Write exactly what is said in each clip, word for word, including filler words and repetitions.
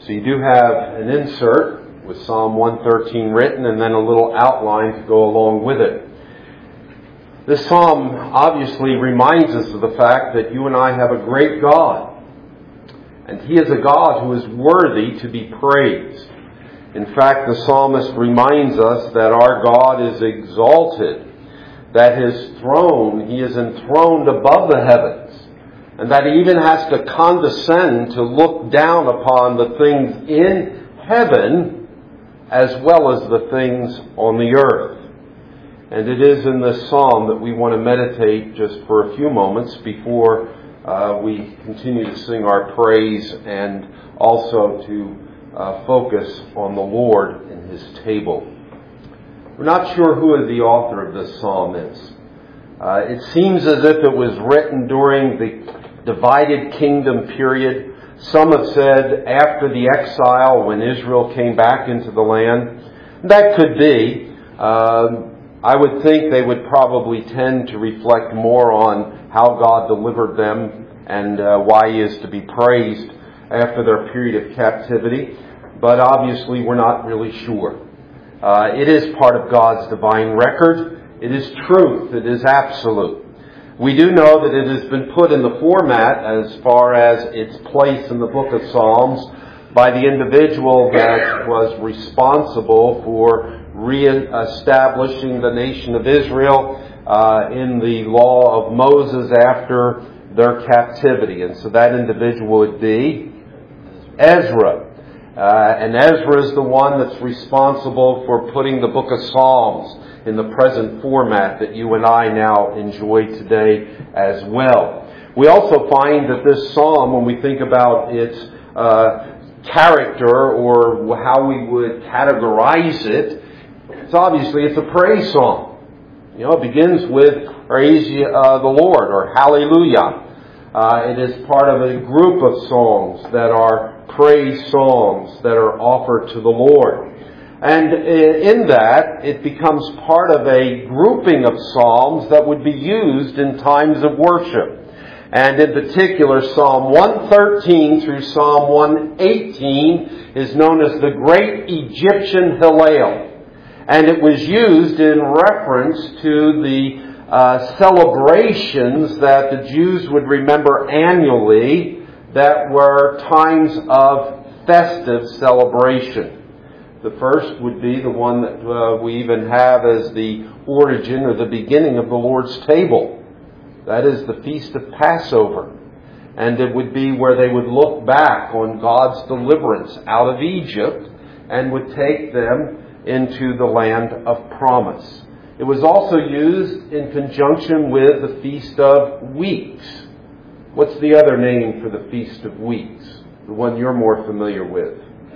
So you do have an insert with Psalm one thirteen written and then a little outline to go along with it. This psalm obviously reminds us of the fact that you and I have a great God. And He is a God who is worthy to be praised. In fact, the psalmist reminds us that our God is exalted, that His throne, He is enthroned above the heavens, and that He even has to condescend to look down upon the things in heaven as well as the things on the earth. And it is in this psalm that we want to meditate just for a few moments before uh, we continue to sing our praise and also to uh, focus on the Lord and His table. We're not sure who the author of this psalm is. Uh, it seems as if it was written during the divided kingdom period. Some have said after the exile when Israel came back into the land. That could be. Uh, I would think they would probably tend to reflect more on how God delivered them and uh, why He is to be praised after their period of captivity. But obviously we're not really sure. Uh, it is part of God's divine record. It is truth. It is absolute. We do know that it has been put in the format as far as its place in the book of Psalms by the individual that was responsible for re-establishing the nation of Israel uh, in the law of Moses after their captivity. And so that individual would be Ezra. Uh, and Ezra is the one that's responsible for putting the book of Psalms in the present format that you and I now enjoy today as well. We also find that this psalm, when we think about its uh, character or how we would categorize it, it's obviously it's a praise song. You know, it begins with praise uh, the Lord or hallelujah. Uh, it is part of a group of songs that are praise songs that are offered to the Lord. And in that, it becomes part of a grouping of psalms that would be used in times of worship. And in particular, Psalm one thirteen through Psalm one eighteen is known as the Great Egyptian Hallel. And it was used in reference to the uh, celebrations that the Jews would remember annually that were times of festive celebration. The first would be the one that uh, we even have as the origin or the beginning of the Lord's table. That is the Feast of Passover. And it would be where they would look back on God's deliverance out of Egypt and would take them into the land of promise. It was also used in conjunction with the Feast of Weeks. What's the other name for the Feast of Weeks? The one you're more familiar with.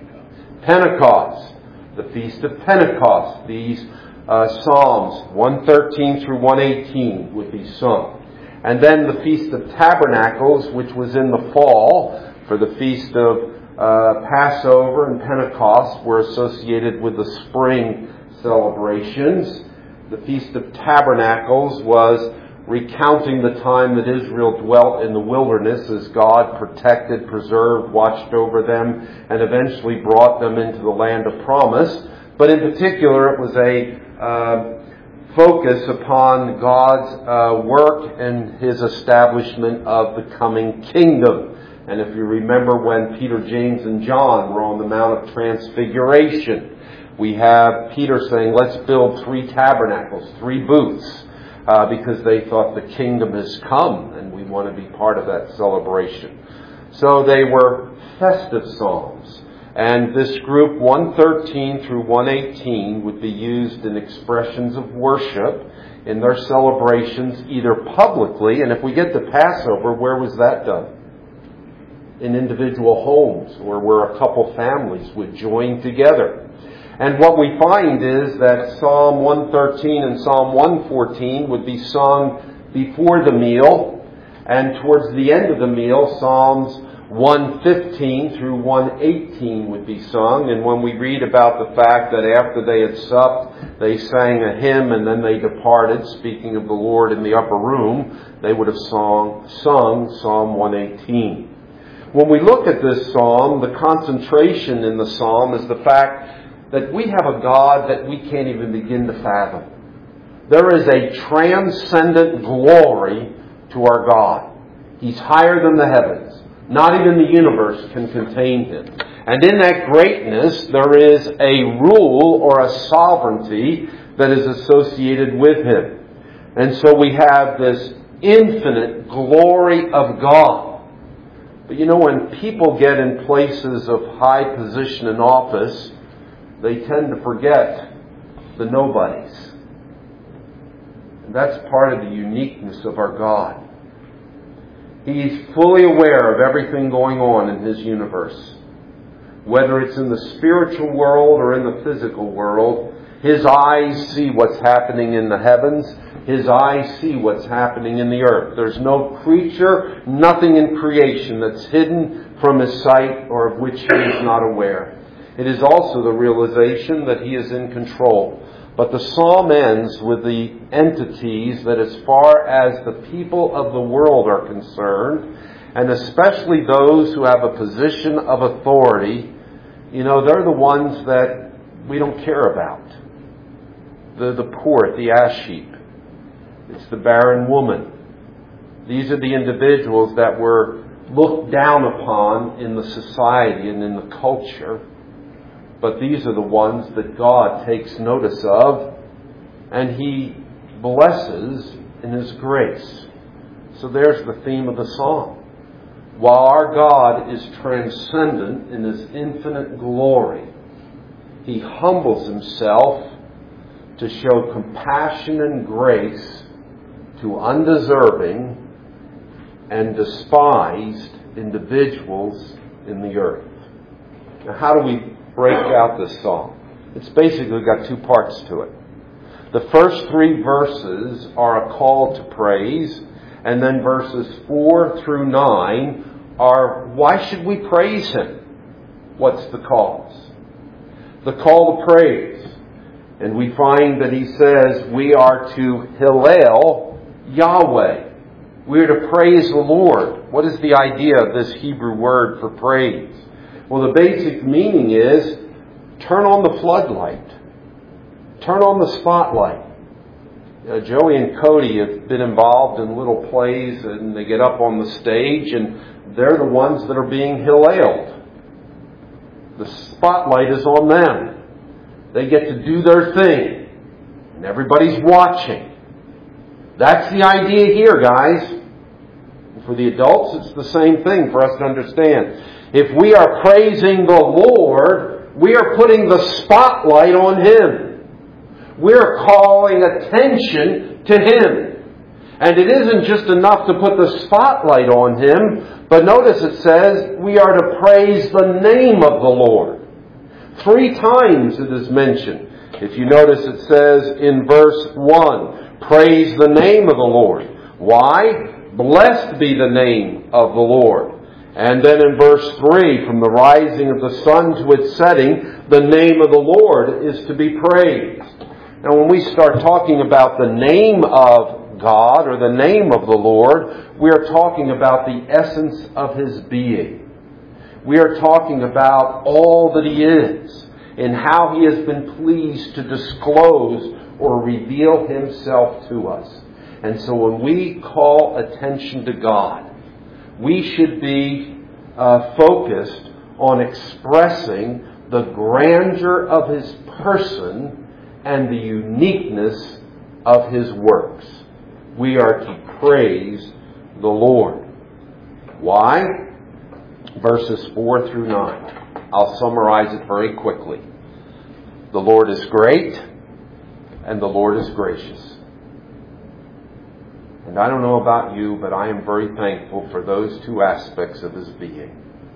Pentecost. The Feast of Pentecost. These uh, Psalms one thirteen through one eighteen would be sung. And then the Feast of Tabernacles, which was in the fall, for the Feast of uh, Passover and Pentecost were associated with the spring celebrations. The Feast of Tabernacles was recounting the time that Israel dwelt in the wilderness as God protected, preserved, watched over them, and eventually brought them into the land of promise. But in particular, it was a uh, focus upon God's uh, work and His establishment of the coming kingdom. And if you remember when Peter, James, and John were on the Mount of Transfiguration, we have Peter saying, let's build three tabernacles, three booths, uh, because they thought the kingdom has come and we want to be part of that celebration. So they were festive psalms. And this group, one thirteen through one eighteen, would be used in expressions of worship in their celebrations, either publicly, and if we get to Passover, where was that done? In individual homes, or where a couple families would join together. And what we find is that Psalm one thirteen and Psalm one fourteen would be sung before the meal, and towards the end of the meal, Psalms one fifteen through one eighteen would be sung. And when we read about the fact that after they had supped, they sang a hymn and then they departed, speaking of the Lord in the upper room, they would have sung, sung Psalm one eighteen. When we look at this psalm, the concentration in the psalm is the fact that we have a God that we can't even begin to fathom. There is a transcendent glory to our God. He's higher than the heavens. Not even the universe can contain Him. And in that greatness, there is a rule or a sovereignty that is associated with Him. And so we have this infinite glory of God. But you know, when people get in places of high position and office, they tend to forget the nobodies. And that's part of the uniqueness of our God. He's fully aware of everything going on in His universe. Whether it's in the spiritual world or in the physical world, His eyes see what's happening in the heavens. His eyes see what's happening in the earth. There's no creature, nothing in creation that's hidden from His sight or of which He is not aware. It is also the realization that He is in control. But the psalm ends with the entities that, as far as the people of the world are concerned, and especially those who have a position of authority, you know, they're the ones that we don't care about. The, the poor, the ash heap. It's the barren woman. These are the individuals that were looked down upon in the society and in the culture. But these are the ones that God takes notice of, and He blesses in His grace. So there's the theme of the psalm. While our God is transcendent in His infinite glory, He humbles Himself to show compassion and grace to undeserving and despised individuals in the earth. Now, how do we break out this psalm? It's basically got two parts to it. The first three verses are a call to praise, and then verses four through nine are, why should we praise Him? What's the cause? The call to praise. And we find that He says we are to Hallel Yahweh. We are to praise the Lord. What is the idea of this Hebrew word for praise? Well, the basic meaning is turn on the floodlight. Turn on the spotlight. Uh, Joey and Cody have been involved in little plays, and they get up on the stage, and they're the ones that are being Halleled. The spotlight is on them. They get to do their thing, and everybody's watching. That's the idea here, guys. For the adults, it's the same thing for us to understand. If we are praising the Lord, we are putting the spotlight on Him. We're calling attention to Him. And it isn't just enough to put the spotlight on Him, but notice it says we are to praise the name of the Lord. Three times it is mentioned. If you notice, it says in verse one, praise the name of the Lord. Why? Blessed be the name of the Lord. And then in verse three, from the rising of the sun to its setting, the name of the Lord is to be praised. Now, when we start talking about the name of God or the name of the Lord, we are talking about the essence of His being. We are talking about all that He is and how He has been pleased to disclose or reveal Himself to us. And so when we call attention to God, we should be uh, focused on expressing the grandeur of His person and the uniqueness of His works. We are to praise the Lord. Why? Verses four through nine. I'll summarize it very quickly. The Lord is great, and the Lord is gracious. And I don't know about you, but I am very thankful for those two aspects of His being.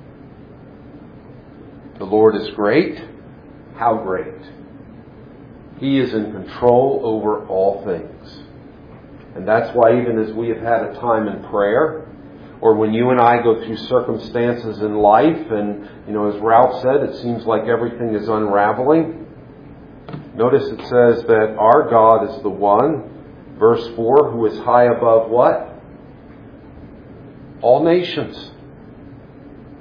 The Lord is great. How great? He is in control over all things. And that's why even as we have had a time in prayer, or when you and I go through circumstances in life, and, you know, as Ralph said, it seems like everything is unraveling. Notice it says that our God is the one, verse four, who is high above what? All nations.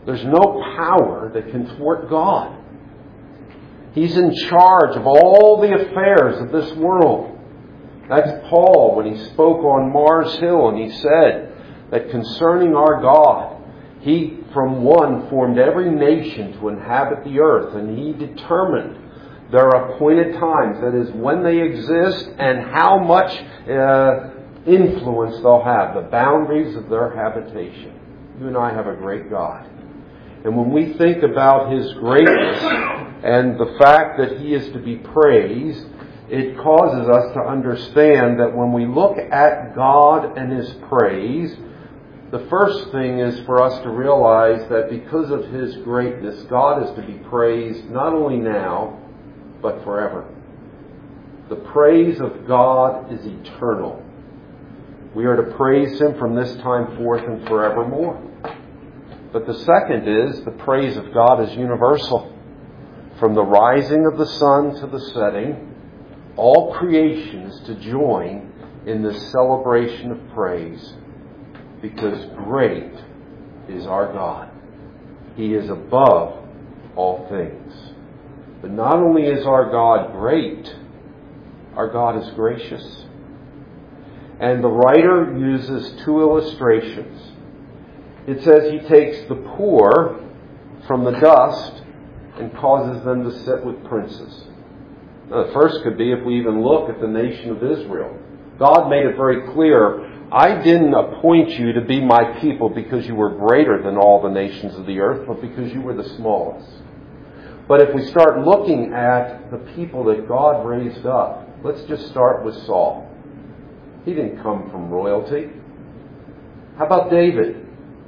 There's no power that can thwart God. He's in charge of all the affairs of this world. That's Paul when he spoke on Mars Hill, and he said that concerning our God, He from one formed every nation to inhabit the earth, and He determined their appointed times, that is, when they exist and how much uh, influence they'll have, the boundaries of their habitation. You and I have a great God. And when we think about His greatness and the fact that He is to be praised, it causes us to understand that when we look at God and His praise, the first thing is for us to realize that because of His greatness, God is to be praised not only now, but forever. The praise of God is eternal. We are to praise Him from this time forth and forevermore. But the second is, the praise of God is universal. From the rising of the sun to the setting, all creation is to join in this celebration of praise, because great is our God. He is above all things. But not only is our God great, our God is gracious. And the writer uses two illustrations. It says He takes the poor from the dust and causes them to sit with princes. Now, the first could be if we even look at the nation of Israel. God made it very clear, I didn't appoint you to be my people because you were greater than all the nations of the earth, but because you were the smallest. But if we start looking at the people that God raised up, let's just start with Saul. He didn't come from royalty. How about David?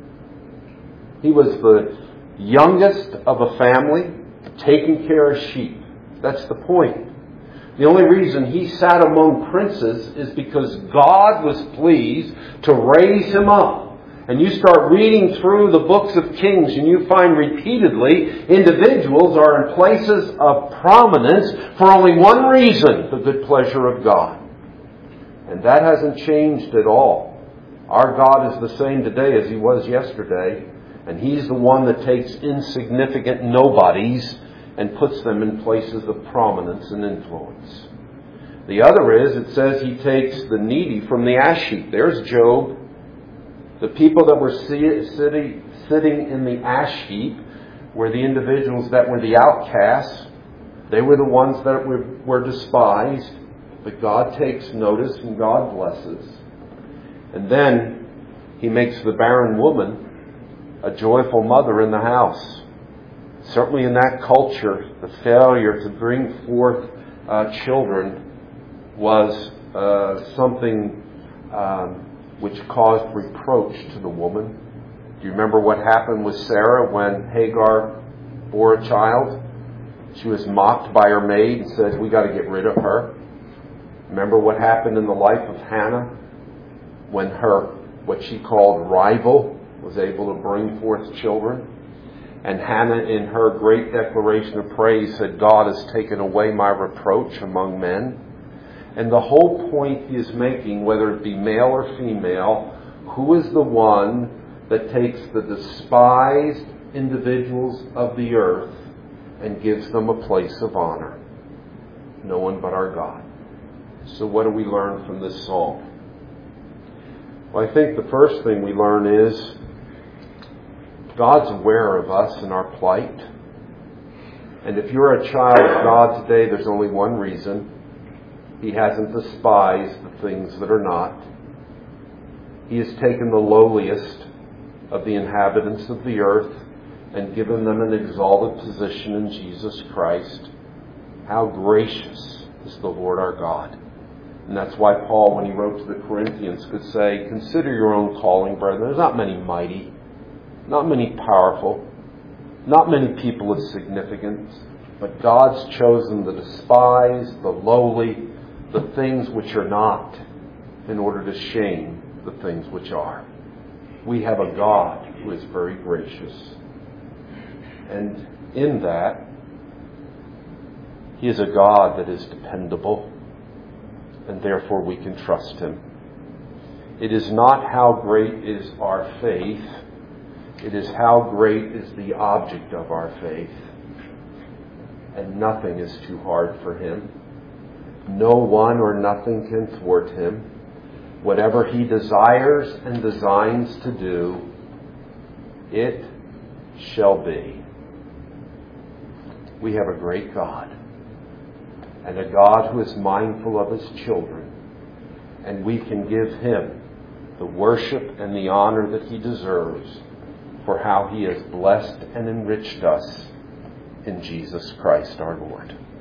He was the youngest of a family, taking care of sheep. That's the point. The only reason he sat among princes is because God was pleased to raise him up. And you start reading through the books of Kings and you find repeatedly individuals are in places of prominence for only one reason, the good pleasure of God. And that hasn't changed at all. Our God is the same today as He was yesterday. And He's the one that takes insignificant nobodies and puts them in places of prominence and influence. The other is, it says He takes the needy from the ash heap. There's Job. The people that were sitting in the ash heap were the individuals that were the outcasts. They were the ones that were despised. But God takes notice and God blesses. And then He makes the barren woman a joyful mother in the house. Certainly in that culture, the failure to bring forth uh, children was uh, something um, which caused reproach to the woman. Do you remember what happened with Sarah when Hagar bore a child? She was mocked by her maid and said, we got to get rid of her. Remember what happened in the life of Hannah when her, what she called rival, was able to bring forth children? And Hannah, in her great declaration of praise, said, God has taken away my reproach among men. And the whole point he is making, whether it be male or female, who is the one that takes the despised individuals of the earth and gives them a place of honor? No one but our God. So what do we learn from this psalm? Well, I think the first thing we learn is God's aware of us and our plight. And if you're a child of God today, there's only one reason. He hasn't despised the things that are not. He has taken the lowliest of the inhabitants of the earth and given them an exalted position in Jesus Christ. How gracious is the Lord our God. And that's why Paul, when he wrote to the Corinthians, could say, consider your own calling, brethren. There's not many mighty, not many powerful, not many people of significance, but God's chosen the despised, the lowly, the things which are not, in order to shame the things which are. We have a God who is very gracious. And in that, He is a God that is dependable, and therefore we can trust Him. It is not how great is our faith. It is how great is the object of our faith. And nothing is too hard for Him. No one or nothing can thwart Him. Whatever He desires and designs to do, it shall be. We have a great God, and a God who is mindful of His children, and we can give Him the worship and the honor that He deserves for how He has blessed and enriched us in Jesus Christ our Lord.